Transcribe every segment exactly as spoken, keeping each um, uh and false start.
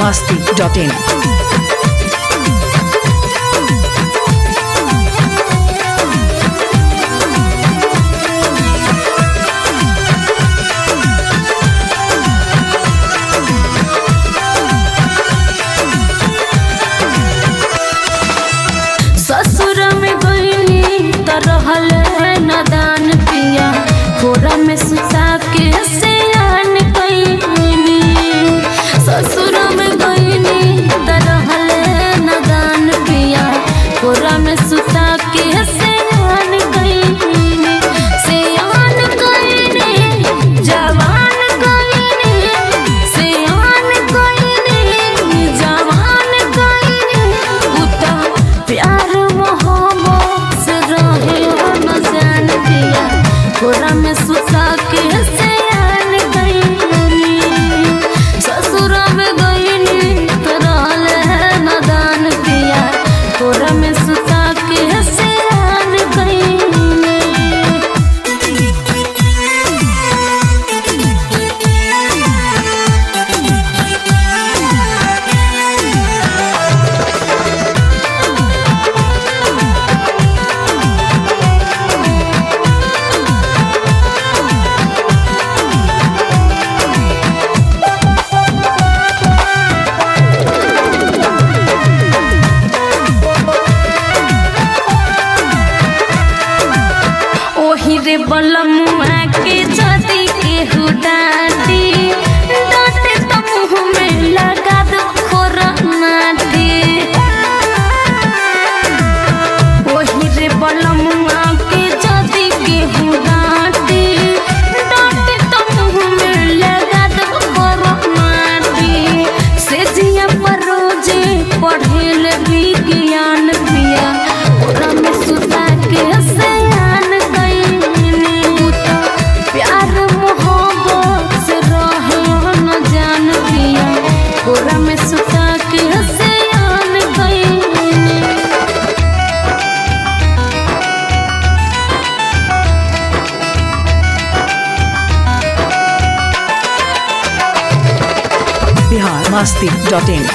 masti dot in. ससुर में गईनी त रहल नदान पिया कोरा में सुता के सयान कईनी। ससुर में गईनी त रहल नदान पिया कोरा में सुता के सयान कईनी। सयान कईनी जवान कईनी सयान कईनी जवान कईनी उता प्यार कोरा में सुता के सयान गईनी। ससुर में गईनी त रहल नदान पिया कोरा में सुता के सयान गईनी। रे बलमुआ के जदी केहू डांटी डांटे तो मुँह में लगा दो खोरा नाटी। ओही रे बलमुआ के जदी केहू डांटी डांटे तो मुँह में लगा दो खोरा नाटी। से जिया पर रोजे पढ़ेल विज्ञान पिया कोरा में सुता के सयान कोरा में सुता के सयान गईनी। Bihar masti dot in.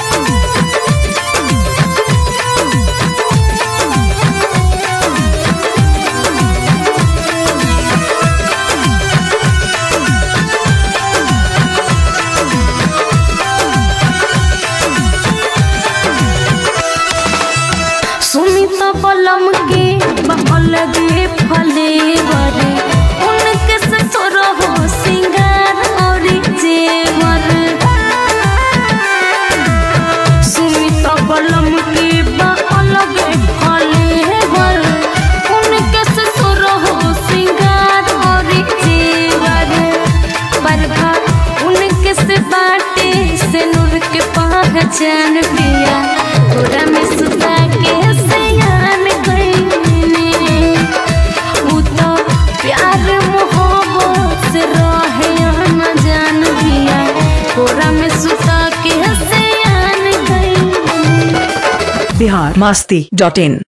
बलम के बहल गे फले बरे उनके ससुर हो सिंगार और जेवर। सुमित बलम के बहल गे फले बर उनके ससुर हो सिंगार और जेवर। बरखा उनके से बाटे से नूर के पहचान पिया कोरा में सुता के सयान गईनी। उता प्यार मोहब्बत से रहे न जान पिया कोरा में सुता के सयान गईनी। Bihar masti dot in.